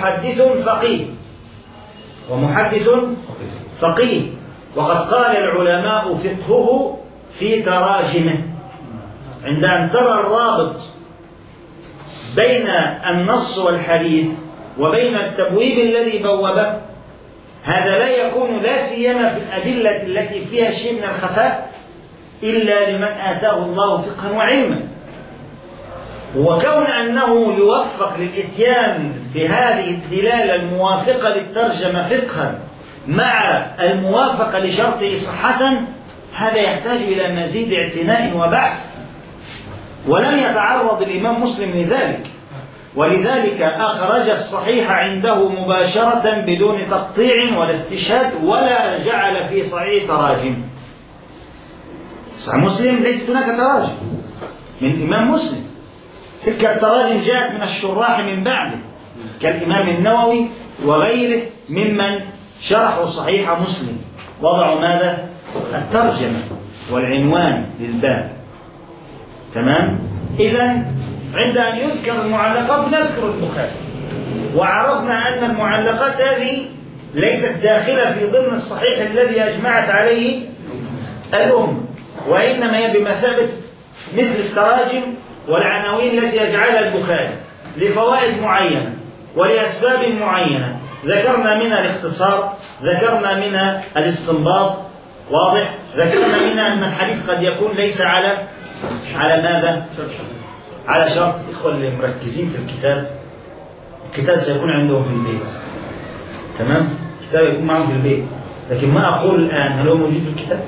محدث فقيه، وقد قال العلماء فقهه في تراجمه. عند أن ترى الرابط بين النص والحديث وبين التبويب الذي بوبه، هذا لا يكون لا سيما في الأدلة التي فيها شيء من الخفاء إلا لمن آتاه الله فقها وعلما. وكون أنه يوفق للإتيان بهذه الدلالة الموافقة للترجمة فقها مع الموافقة لشرطه صحة، هذا يحتاج إلى مزيد اعتناء وبحث، ولم يتعرض الإمام مسلم لذلك، ولذلك أخرج الصحيح عنده مباشرة بدون تقطيع ولا استشهاد، ولا جعل في صحيح تراجم. صحيح مسلم ليست هناك تراجم من الإمام مسلم، تلك التراجم جاءت من الشراح من بعده كالإمام النووي وغيره ممن شرحوا صحيح مسلم، وضعوا ماذا؟ الترجمة والعنوان للباب. تمام؟ إذن عند أن يذكر المعلقات نذكر البخاري، وعرفنا أن المعلقات هذه ليست داخلة في ضمن الصحيح الذي أجمعت عليه الأمة، وإنما هي بمثابة مثل التراجم والعناوين التي يجعلها البخاري لفوائد معينة ولأسباب معينة، ذكرنا منها الاختصار، ذكرنا منها الاستنباط، واضح؟ ذكرنا منها أن الحديث قد يكون ليس على ماذا؟ على شرط. إخوة اللي مركزين في الكتاب سيكون عندهم في البيت، تمام؟ الكتاب يكون معهم في البيت، لكن ما أقول الآن هل هو موجود في الكتاب؟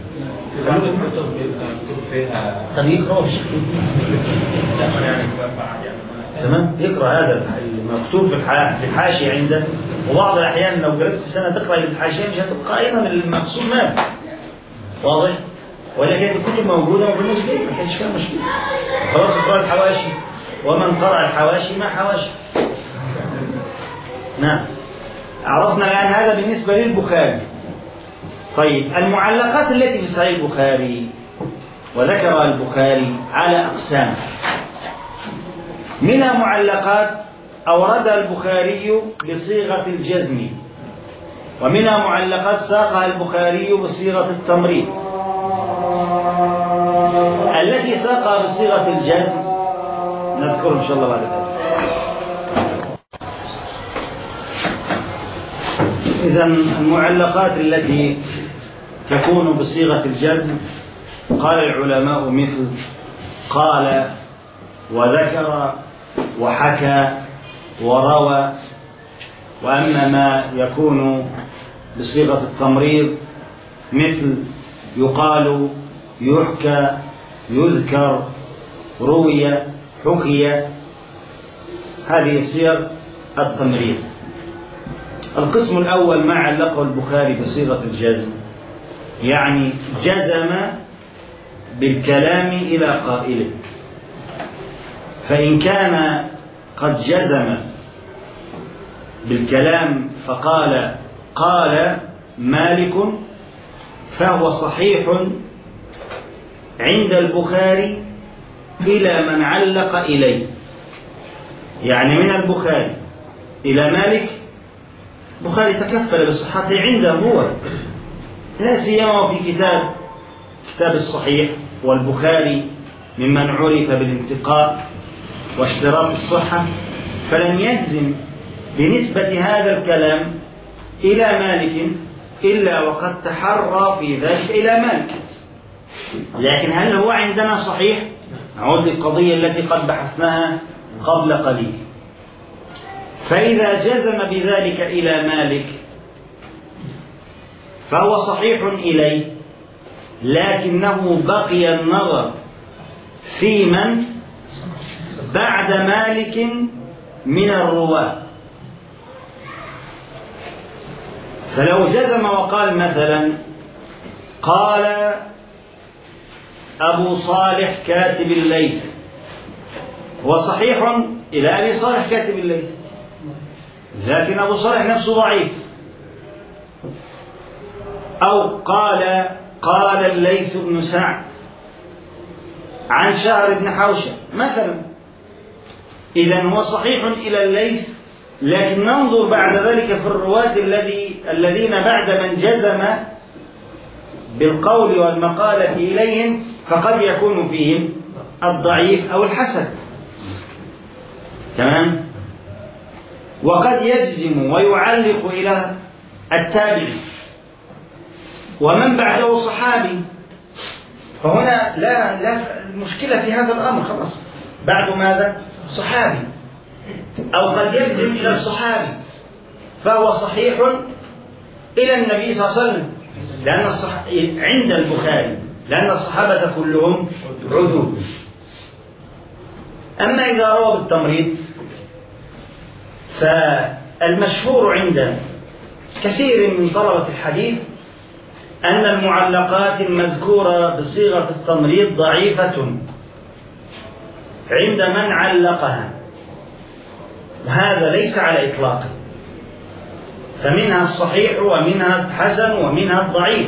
طب يقرأ تمام؟ يقرأ هذا المكتوب في الحاشية عنده، وبعض الأحيان لو جلست سنة تقرأ الحاشية مش هتبقى أيضا المقصود ماذا؟ واضح؟ ولكن الكتب موجودة وبالنسبة ما كانش فيها مشكلة، خلاص اقرأ الحواشي، ومن قرأ الحواشي ما حواشي. نعم، عرفنا الآن هذا بالنسبة للبخاري. طيب المعلقات التي في صحيح البخاري، وذكر البخاري على أقسام، منها معلقات أوردها البخاري بصيغة الجزم، ومنها معلقات ساقها البخاري بصيغة التمريض. التي ساقها بصيغة الجزم نذكر إن شاء الله بعد ذلك. إذن المعلقات التي تكون بصيغة الجزم قال العلماء مثل قال وذكر وحكى وروى. وأما ما يكون بصيغة التمريض مثل يقال، يحكى، يذكر، روي، حكي، هذه صيغ التمريض. القسم الأول ما علقه البخاري بصيغة الجزم، يعني جزم بالكلام إلى قائله، فإن كان قد جزم بالكلام فقال قال مالك فهو صحيح عند البخاري إلى من علق إليه، يعني من البخاري إلى مالك البخاري تكفل بصحته عنده هو، لا سيما في كتاب الصحيح، والبخاري ممن عرف بالانتقاء واشتراط الصحة، فلن يجزم بنسبة هذا الكلام إلى مالك إلا وقد تحرى في ذلك إلى مالك. لكن هل هو عندنا صحيح؟ نعود للقضية التي قد بحثناها قبل قليل. فإذا جزم بذلك إلى مالك فهو صحيح إليه، لكنه بقي النظر في من بعد مالك من الرواة. فلو جزم وقال مثلا قال أبو صالح كاتب الليث، وصحيح إلى أبي صالح كاتب الليث، لكن أبو صالح نفسه ضعيف. أو قال الليث بن سعد عن شهر بن حوشب مثلا، إذن هو صحيح إلى الليث، لكن ننظر بعد ذلك في الرواة الذين بعد من جزم بالقول والمقالة إليهم، فقد يكون فيهم الضعيف أو الحسن. تمام؟ وقد يجزم ويعلق إلى التابعي ومن بعده صحابي، فهنا لا المشكلة في هذا الأمر، خلاص بعد ماذا؟ صحابي. أو قد يجزم إلى الصحابي فهو صحيح إلى النبي صلى الله عليه وسلم عند البخاري، لأن الصحابة كلهم عدول. أما إذا روى بالتمريض فالمشهور عند كثير من طلبة الحديث أن المعلقات المذكورة بصيغة التمريض ضعيفة عند من علقها، وهذا ليس على إطلاقه، فمنها الصحيح ومنها الحسن ومنها الضعيف،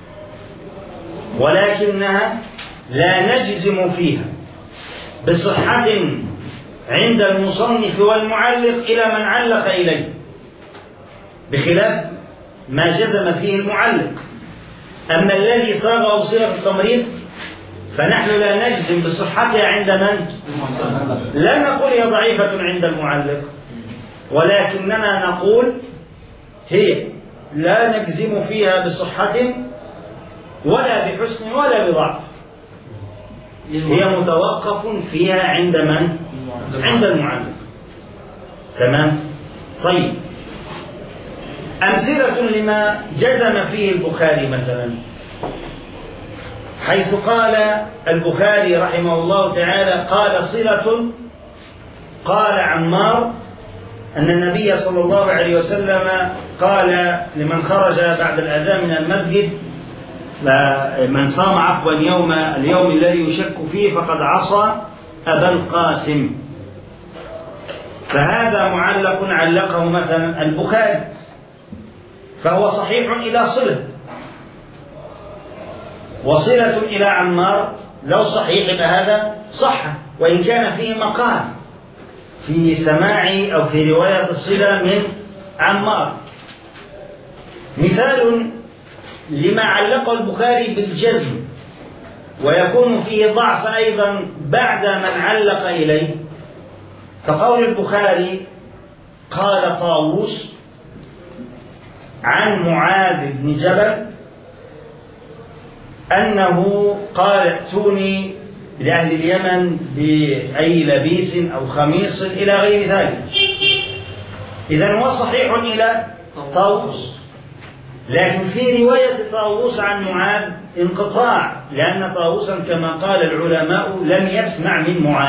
ولكنها لا نجزم فيها بصحة عند المصنف والمعلق إلى من علق إليه، بخلاف ما جزم فيه المعلق. أما الذي صاغه بصيغة التمريض فنحن لا نجزم بصحتها عند من؟ لا نقول هي ضعيفة عند المعلق، ولكننا نقول هي لا نجزم فيها بصحة ولا بحسن ولا بضعف، هي متوقف فيها عند من؟ عند المعلق. تمام؟ طيب، أمثلة لما جزم فيه البخاري مثلا، حيث قال البخاري رحمه الله تعالى: قال صلة قال عمار أن النبي صلى الله عليه وسلم قال لمن خرج بعد الأذان من المسجد، من صام عفوا اليوم الذي يشك فيه فقد عصى أبا القاسم. فهذا معلق علقه مثلا البخاري، فهو صحيح إلى صلة، وصلة إلى عمار لو صحيح فهذا صح، وإن كان فيه مقال في سماع أو في رواية الصلة من عمار. مثال لما علقه البخاري بالجزم ويكون فيه ضعف أيضا بعد من علق إليه، كقول البخاري: قال طاووس عن معاذ بن جبل أنه قال: ائتوني لأهل اليمن بأي لبيس أو خميص إلى غير ذلك. إذن هو صحيح إلى طاووس، لكن في رواية طاووس عن معاذ انقطاع، لأن طاووسا كما قال العلماء لم يسمع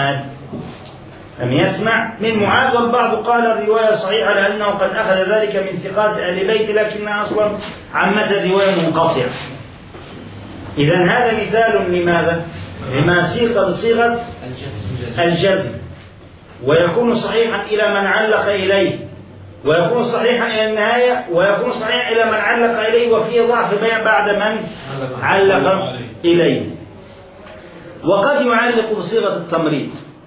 من معاذ، والبعض قال الرواية صحيحة لأنه قد أخذ ذلك من ثقات أهل البيت، لكنها أصلا عامة الرواية منقطعة. إذن هذا مثال لماذا؟ لما سيق بصيغة الجزم، ويكون صحيحا إلى من علق إليه، ويكون صحيحا إلى النهاية، ويكون صحيحا إلى من علق إليه وفيه ضعف بعد من علق إليه. وقد يعلق بصيغة التمريض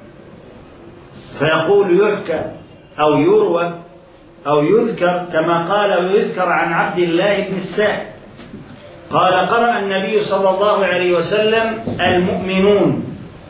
فيقول: يحكى أو يروى أو يذكر، كما قال: ويذكر عن عبد الله بن السائب قال: قرأ النبي صلى الله عليه وسلم المؤمنون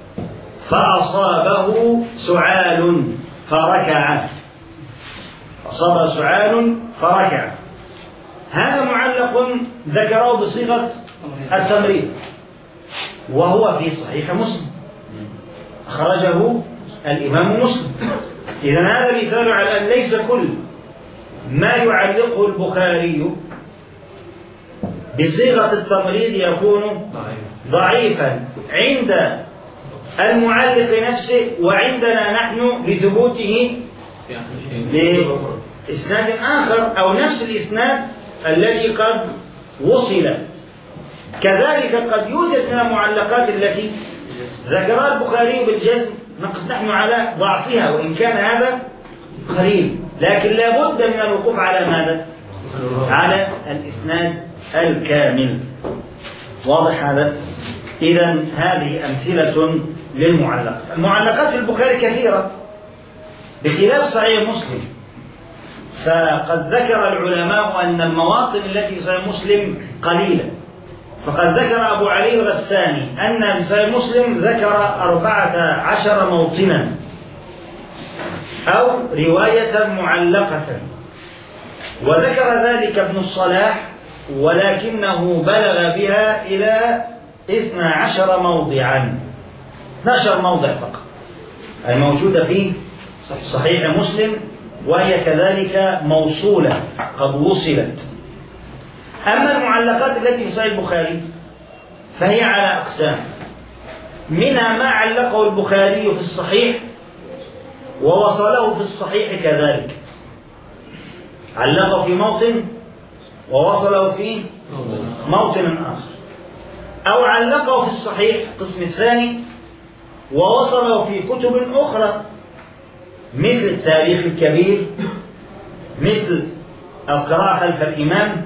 فأصابه سعال فركع. أصاب سعال فركع، هذا معلق ذكره بصيغة التمريض، وهو في صحيح مسلم، أخرجه الإمام مسلم. إذن هذا مثال على أن ليس كل ما يعلقه البخاري بصيغة التمريض يكون ضعيفا عند المعلق نفسه وعندنا نحن لثبوته لإسناد آخر أو نفس الإسناد الذي قد وصل. كذلك قد يوجد من المعلقات التي ذكرها البخاري بالجزم نقف نحن على ضعفها، وإن كان هذا قريب، لكن لا بد من الوقوف على ماذا؟ على الإسناد الكامل. واضح هذا؟ إذن هذه أمثلة للمعلقات. المعلقات البخاري كثيرة بخلاف صحيح مسلم، فقد ذكر العلماء أن المواطن التي في صحيح مسلم قليلة، فقد ذكر أبو علي الغساني أن في صحيح مسلم ذكر 14 موطنا أو رواية معلقة، وذكر ذلك ابن الصلاح ولكنه بلغ بها إلى 12 موضعا، 12 موضع فقط، أي موجودة في صحيح مسلم، وهي كذلك موصولة قد وصلت. أما المعلقات التي في صحيح البخاري فهي على أقسام، منها ما علقه البخاري في الصحيح ووصله في الصحيح كذلك، علقه في موطن ووصله في موطن آخر، أو علقه في الصحيح القسم الثاني ووصله في كتب أخرى مثل التاريخ الكبير، مثل القراءة خلف الإمام،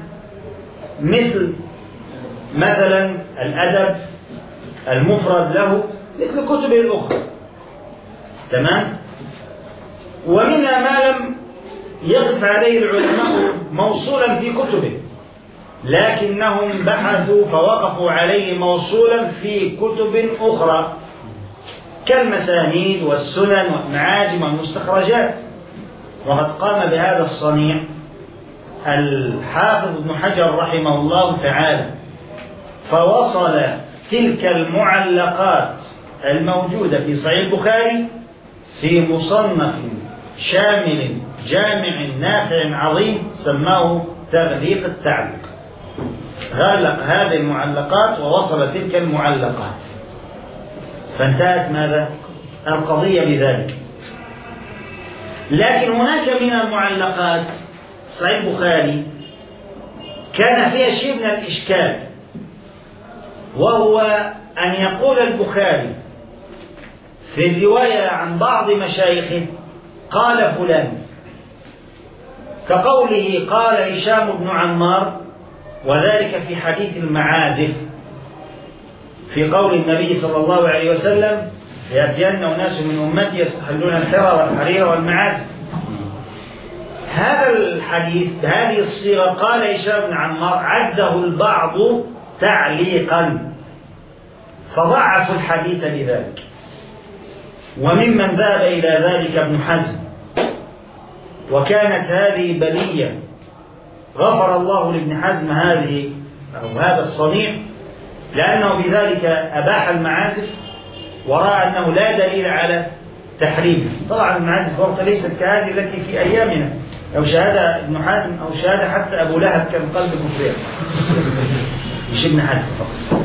مثلا الأدب المفرد له، مثل الكتب الأخرى. تمام. ومنها ما لم يقف عليه العلماء موصولا في كتبه، لكنهم بحثوا فوقفوا عليه موصولا في كتب أخرى كالمسانيد والسنن والمعاجم والمستخرجات. وقد قام بهذا الصنيع الحافظ ابن حجر رحمه الله تعالى، فوصل تلك المعلقات الموجودة في صحيح البخاري في مصنف شامل جامع نافع عظيم سماه تغليق التعليق. غلق هذه المعلقات ووصل تلك المعلقات، فانتهت ماذا؟ القضية بذلك. لكن هناك من المعلقات صحيح البخاري كان فيها شيء من الإشكال، وهو أن يقول البخاري في الرواية عن بعض مشايخه قال فلان، كقوله قال هشام بن عمار، وذلك في حديث المعازف في قول النبي صلى الله عليه وسلم يأتين أناس من أمتي يستحلون الحرى والحرير والمعازف. هذا الحديث بهذه الصيغة قال هشام بن عمار عده البعض تعليقا، فضعفوا الحديث بذلك. وممن ذهب إلى ذلك ابن حزم، وكانت هذه بلية غفر الله لابن حزم هذه أو هذا الصنيع، لأنه بذلك أباح المعازف ورأى أنه لا دليل على تحريمه. طبعا المعازف وقت ليست كهذه التي في أيامنا، لو شاهد ابن حزم أو شاهد حتى أبو لهب كان قلب مفرغ، مش ابن حزم فقط.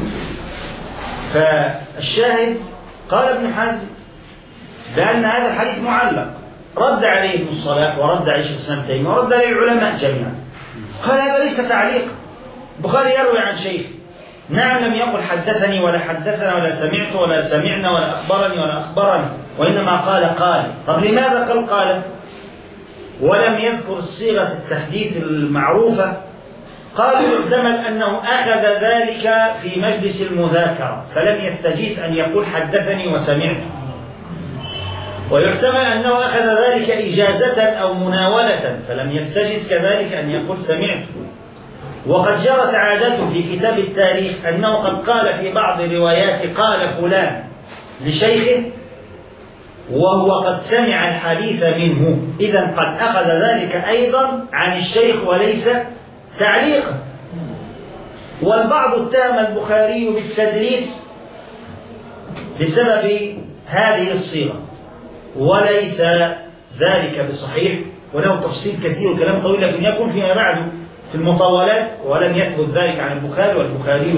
فالشاهد قال ابن حزم بأن هذا الحديث معلق، رد عليه ابن الصلاح ورد عليه شيخ الإسلام تيمية ورد عليه العلماء جميعا. قال هذا ليس تعليق، البخاري يروي عن شيخ، نعم لم يقل حدثني ولا حدثنا ولا سمعت ولا سمعنا ولا أخبرني ولا أخبرني، وإنما قال. طب لماذا قال ولم يذكر صيغة التحديث المعروفة؟ قالوا يحتمل أنه أخذ ذلك في مجلس المذاكرة فلم يستجيز أن يقول حدثني وسمعت، ويحتمل أنه أخذ ذلك إجازة أو مناولة فلم يستجز كذلك أن يقول سمعت. وقد جرت عادته في كتاب التاريخ أنه قد قال في بعض الروايات قال فلان لشيخه وهو قد سمع الحديث منه، إذن قد أخذ ذلك أيضا عن الشيخ وليس تعليقا. والبعض اتهم البخاري بالتدليس بسبب هذه الصيغة، وليس ذلك بصحيح، وله تفصيل كثير وكلام طويل لكن يكون فيما بعد في المطولات، ولم يثبت ذلك عن البخاري، والبخاري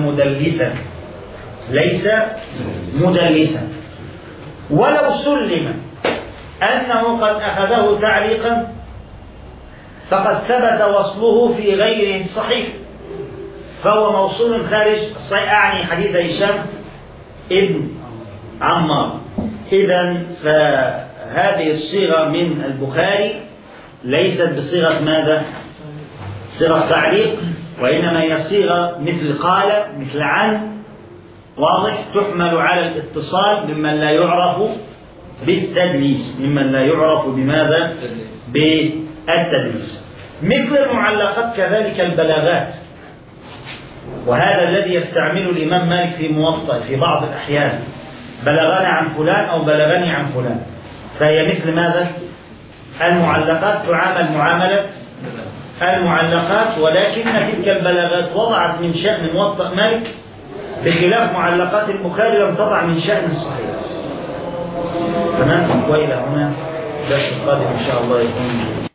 ليس مدلسا. ولو سلم أنه قد أخذه تعليقا فقد ثبت وصله في غيره الصحيح، فهو موصول خارج الصحيح، أعني حديث هشام ابن عمار. إذن فهذه الصيغة من البخاري ليست بصيغة ماذا؟ صيغة تعليق، وإنما هي صيغة مثل قال، مثل عن، واضح، تحمل على الاتصال ممن لا يعرف بالتدليس، ممن لا يعرف بماذا؟ بالتدليس. مثل المعلقات كذلك البلاغات، وهذا الذي يستعمله الإمام مالك في موطأ في بعض الأحيان، بلغني عن فلان أو بلغني عن فلان، فهي مثل ماذا؟ المعلقات، تعامل معاملة المعلقات، ولكن تلك البلاغات وضعت من شأن موطأ مالك بخلاف معلقات البخاري لم تضع من شأن الصحيح. تمام. وإلى هنا درس القادم إن شاء الله يكون